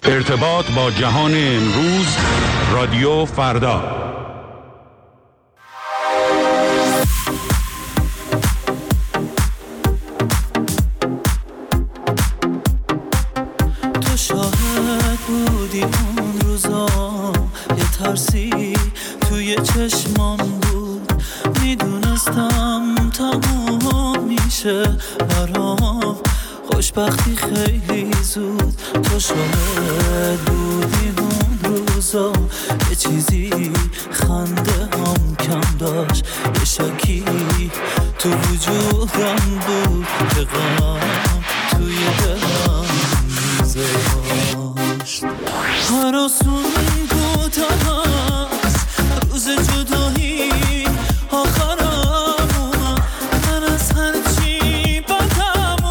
ارتباط با جهان امروز، رادیو فردا. تو شاهد بودی اون روزا، یه ترسی توی چشمام بود، میدونستم تموم میشه برام خوشبختی خیلی زود. تو شاهد بودی اون روزا، یه چیزی خنده هم کم داشت، یه شکی تو وجودم بود که غم توی دلم میذاشت. هر آسون بود هست روز جدایی آخرم اومد، من از هر چی بدم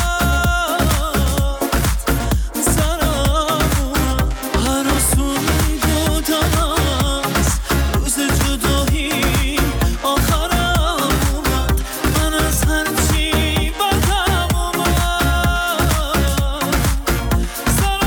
اومد سرم اومد. هر آسون بود هست روز جدایی آخرم اومد، من از هر چی بدم اومد سرم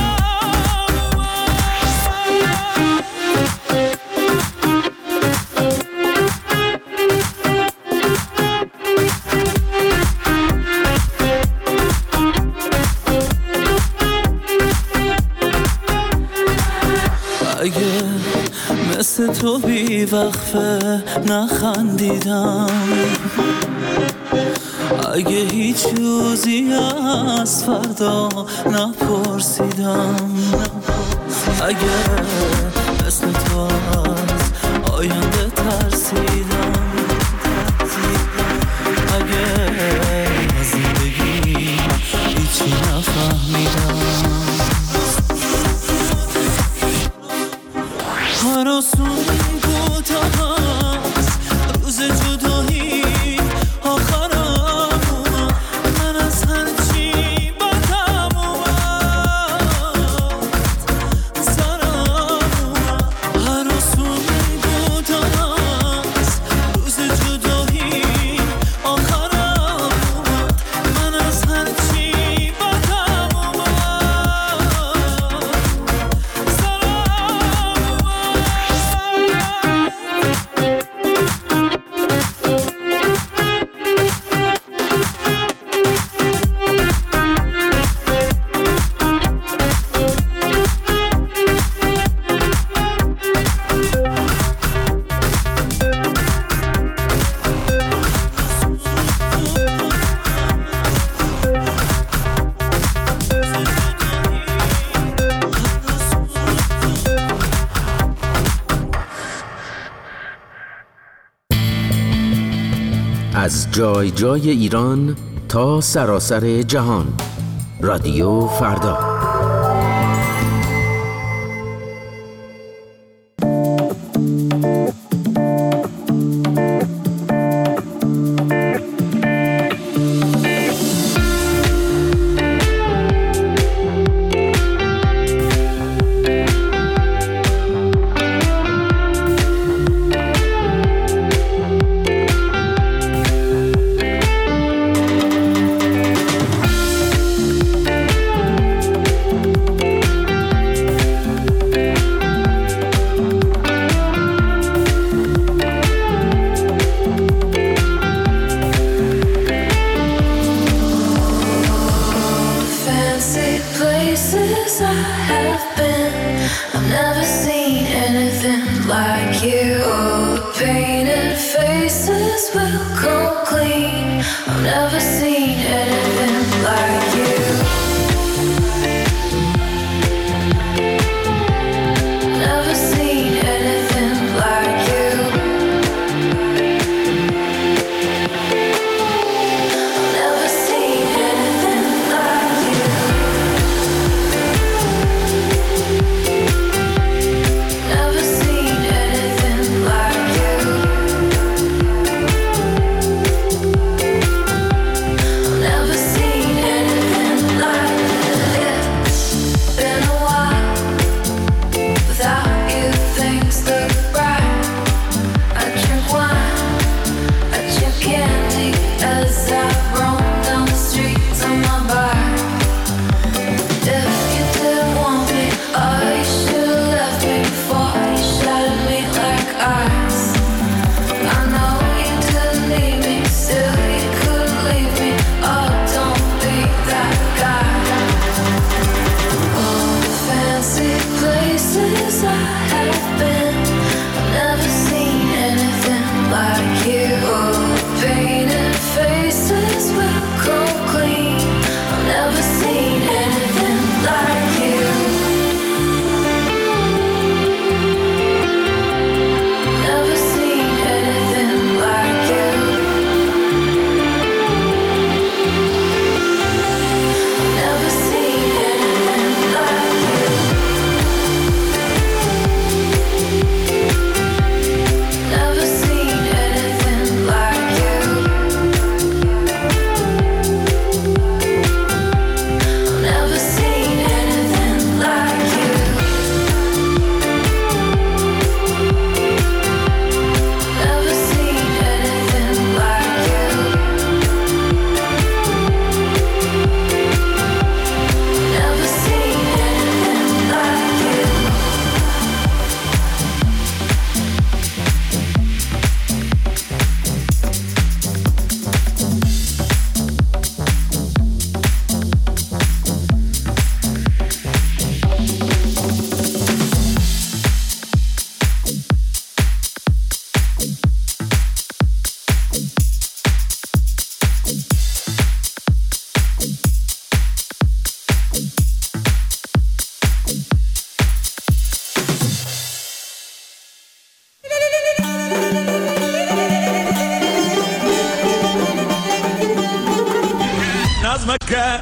اگه مثل تو بی وقفه نخندیدم، اگه هیچ روزی از فردا نپرسیدم، اگه مثل تو از آینده ترسیدم، اگه از زندگی هیچی نفهمیدم. هر آسون بود هست روز جدایی آخرم اومد، من از هر چی بدم اومد سرم اومد. هر آسون بود هست روز جدایی آخرم اومد، من از هر چی بدم اومد سرم از جای جای ایران تا سراسر جهان، رادیو فردا. Never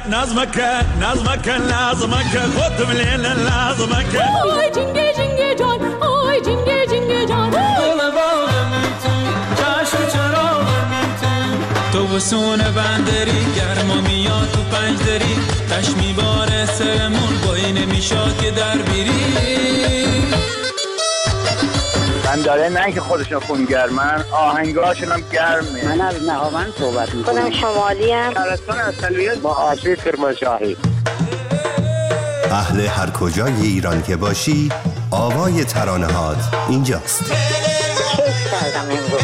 لازمك خودم لیل لازمک آی جنگه جنگه جان آی جنگه جنگه جان دل باغمی تو چشم چراغمی تو وسون بندری گرما میاد تو پنجدری تش میباره سرمون بایی نمیشاد که در بیری من داره نه که خودشون خونگرمن آهنگاشون هم گرمه. من از نهاوند صحبت میکنم. خودم شمالی ام. شهرستان اصلیت با آسیب کرمانشاهی. اهل هر کجای ایران که باشی آوای ترانه هات اینجاست. کیف کردم امروز.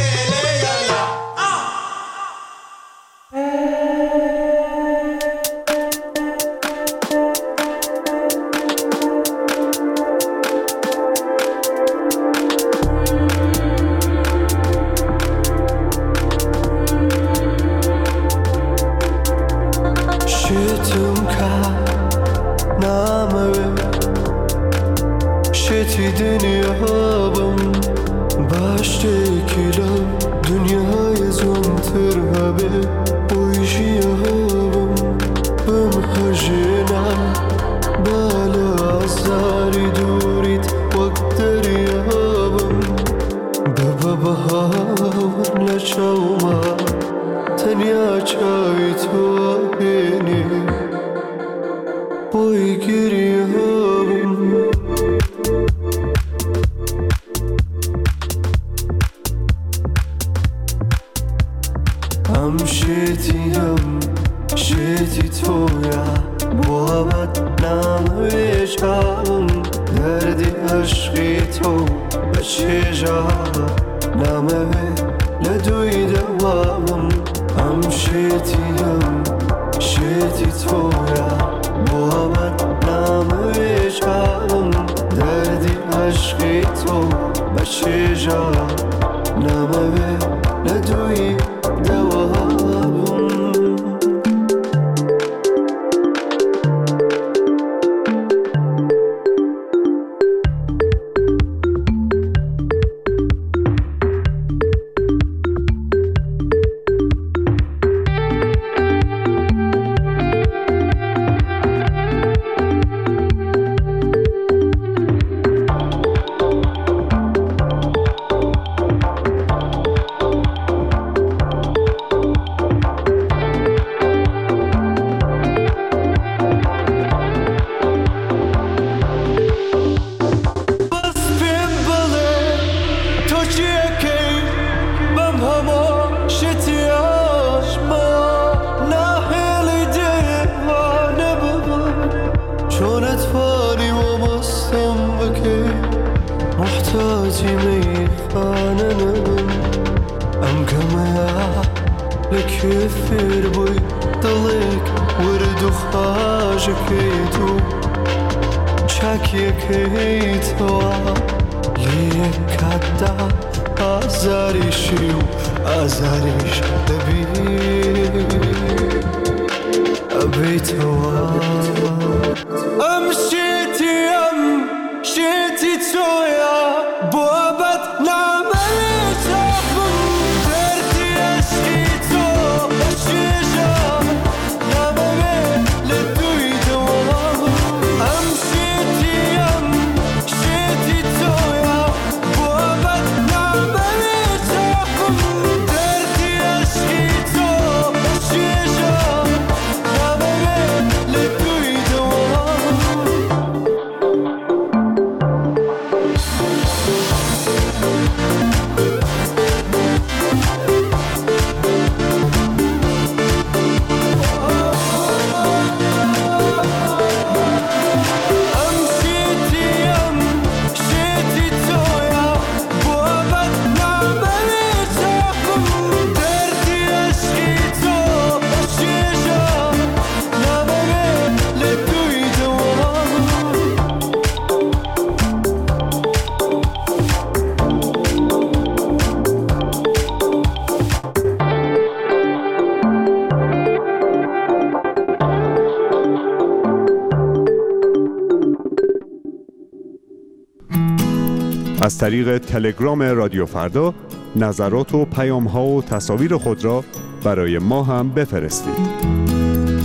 از طریق تلگرام رادیو فردا نظرات و پیام‌ها و تصاویر خود را برای ما هم بفرستید.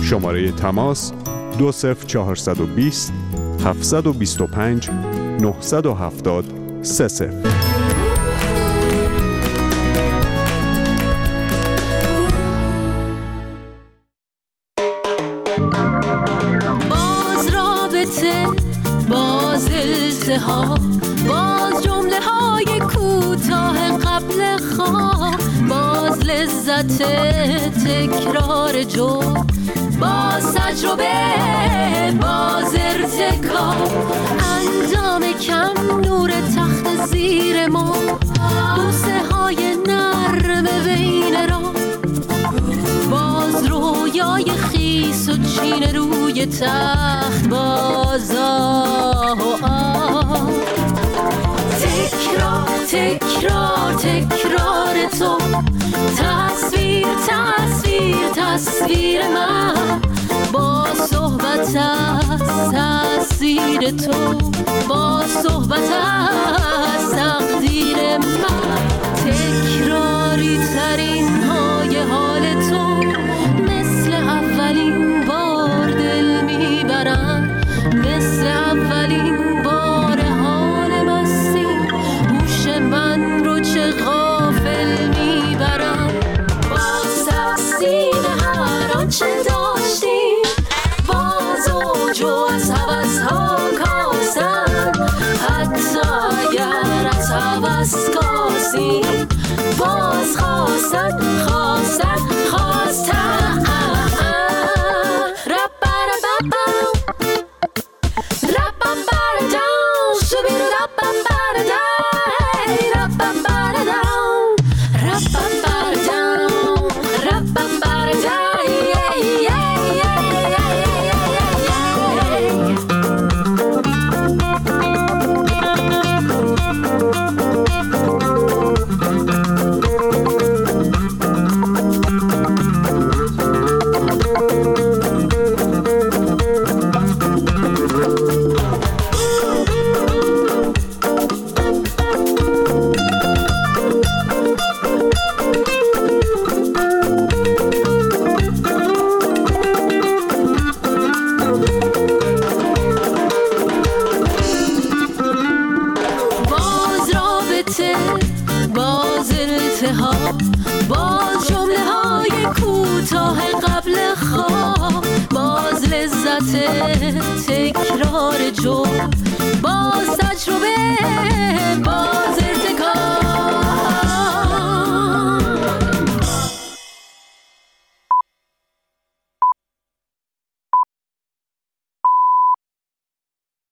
شماره تماس 20420 725 970 30. باز رابطه، باز التهاب، باز جمله های کوتاه قبل خواب، باز لذت تکرار جرم، باز تجربه، باز ارتکاب، اندام کم، نور تخت زیر ما، بوسه های نرم بین را، باز رویای خیس و چین روی تخت، باز تکرار تکرار تکرار تو، تصویر تصویر تصویر من، با صحبت از تأثیر تو، با صحبت از تقدیر من، تکراری ترین های حال تو، مثل اولین بار دل میبرن، مثل اولین بار حال مستی، هوش من رو چه غافل میبرن، باز تقسیم هر آنچه داشتیم، باز اوج و از هوس‌ها کاستن، حتی اگر از هوس کاسیم، باز خواستن خواستن خواستن، باز التهاب، باز جمله های کوتاه قبل خواب، باز لذت